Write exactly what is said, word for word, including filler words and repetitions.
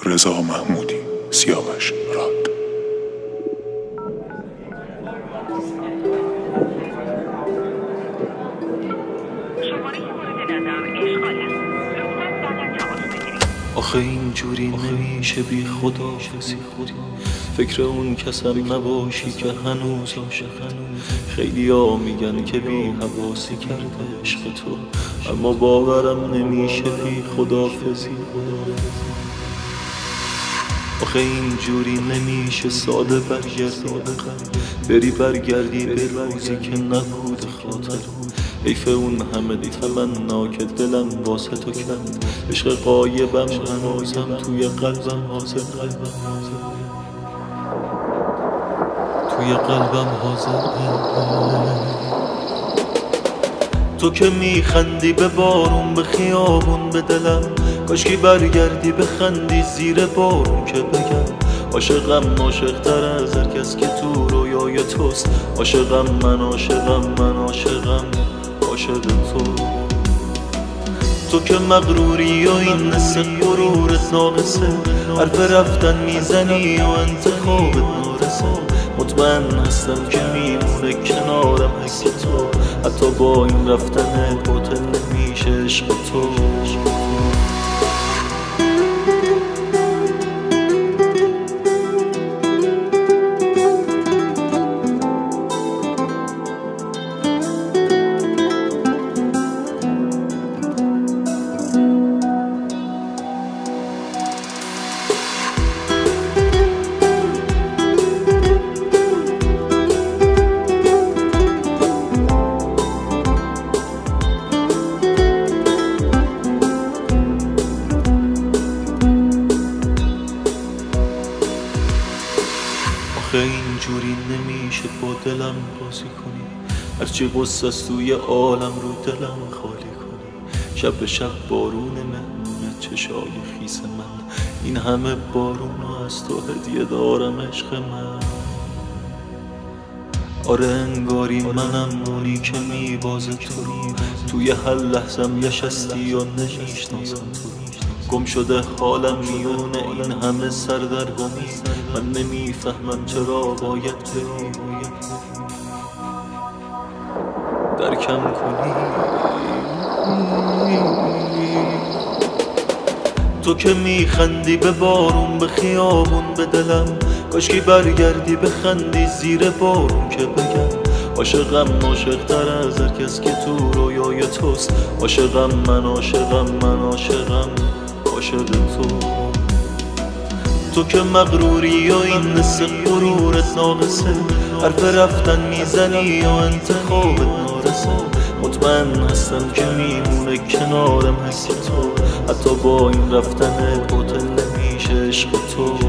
رضا محمودی، سیاوش راد. آخه اینجوری نمیشه بی خدا کسی خودی، فکر اون کسم نباشی که هنوز عاشق. خیلی ها میگن که بی حواسی کرده عشق تو، اما باورم نمیشه بی خدافزی. آخه اینجوری نمیشه ساده برگردی بری برگردی به روزی که نبود خاطر. حیف اون همه تمنا که دلم واسه تو کرد، عشق غایبم هنوزم توی قلبم حاضر، توی قلبم حاضر. تو که میخندی به بارون، به خیابون، به دلم، کاشکی برگردی بخندی زیر بارون که بگم عاشقم، عاشق‌تر از هر کس که تو رویای توست. عاشقم من، عاشقم من، عاشقم عاشق تو. تو که مغروری و این نسل غرورت ناقصه، حرف رفتن میزنی و انتخابت نارسه. مطمئن هستم که میمونه کنارم حس تو، حتی با این رفتن باطل نمیشه عشق تو. آخه اینجوری نمیشه با دلم بازی کنی، هرچی غصه است توی عالم رو دلم خالی کنی. شب به شب بارون من چشای خیس من، این همه بارون رو از تو هدیه دارم عشق من. آره انگاری منم اونی که میبازه تو، توی هر لحظم نشستی یا نمیشناسم تو. گم شده حالم میونه این همه سردرگمی، من نمیفهمم چرا باید بری درکم کنی. تو که میخندی به بارون، به خیابون، به دلم، کاشکی برگردی بخندی زیر بارون که بگم عاشقم، عاشق‌تر از هر کس که تو رویای توست. عاشقم من، عاشقم من، عاشقم عاشق تو. تو که مغروری و این نسل غرورت ناقصه، حرف رفتن میزنی و انتخابت نارسه. مطمئن هستم که میمونه کنارم حس تو، حتی با این رفتن باطل نمیشه عشق تو.